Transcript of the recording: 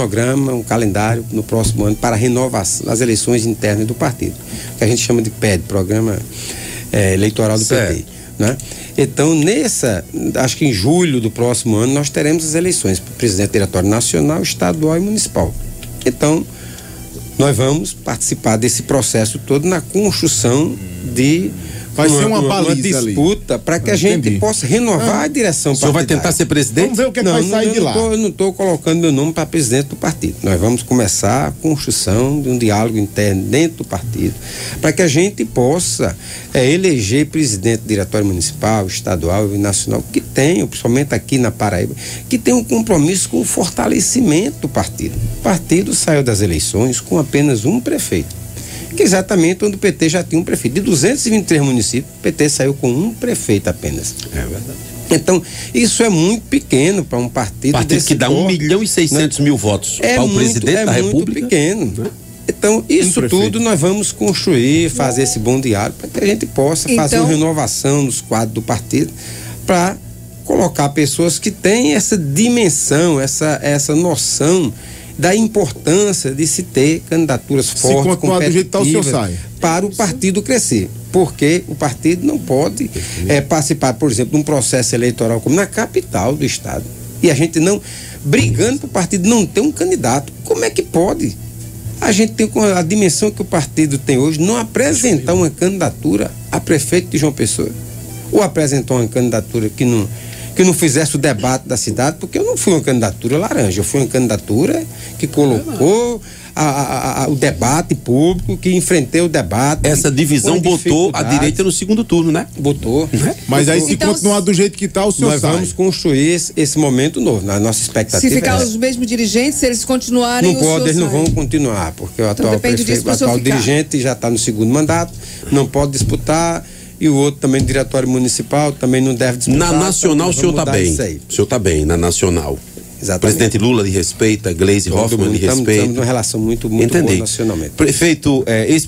programa, um calendário no próximo ano para renovação das eleições internas do partido, que a gente chama de PED, Programa Eleitoral do PT, né? Então, acho que em julho do próximo ano nós teremos as eleições para o presidente diretório nacional, estadual e municipal. Então, nós vamos participar desse processo todo na construção de vai ser uma disputa para que a gente possa renovar a direção partidária. O senhor vai tentar ser presidente? Vamos ver o que vai sair de lá. Eu não estou colocando meu nome para presidente do partido. Nós vamos começar a construção de um diálogo interno dentro do partido para que a gente possa eleger presidente do diretório municipal, estadual e nacional que tenham, principalmente aqui na Paraíba, que tenham um compromisso com o fortalecimento do partido. O partido saiu das eleições com apenas um prefeito, que exatamente onde o PT já tinha um prefeito. De 223 municípios, o PT saiu com um prefeito apenas. É verdade. Então, isso é muito pequeno para um partido desse que dá 1.600.000 votos para o presidente da República. É muito pequeno. Então, isso tudo nós vamos construir, fazer esse bom diálogo para que a gente possa fazer uma renovação nos quadros do partido para colocar pessoas que têm essa dimensão, essa noção da importância de se ter candidaturas fortes, competitivas, para o partido crescer. Porque o partido não pode participar, por exemplo, de um processo eleitoral como na capital do estado. E a gente não, brigando para o partido não ter um candidato. Como é que pode? A gente tem a dimensão que o partido tem hoje, não apresentar uma candidatura a prefeito de João Pessoa. Ou apresentar uma candidatura que não fizesse o debate da cidade, porque eu não fui uma candidatura laranja, eu fui uma candidatura que colocou o debate público, que enfrentei o debate. Essa divisão botou a direita no segundo turno, né? Botou. Mas aí se continuar do jeito que está, o senhor nós vamos construir esse momento novo, na nossa expectativa. Se ficar os mesmos dirigentes, se eles continuarem, eles não vão continuar, porque o atual prefeito, o atual dirigente já está no segundo mandato, não pode disputar. E o outro também, diretório municipal, também não deve disputar. Na nacional o senhor está bem. O senhor está bem, na nacional. Exatamente. Presidente Lula lhe respeita, Gleisi Hoffmann lhe respeita. Estamos numa relação muito boa nacionalmente. Prefeito,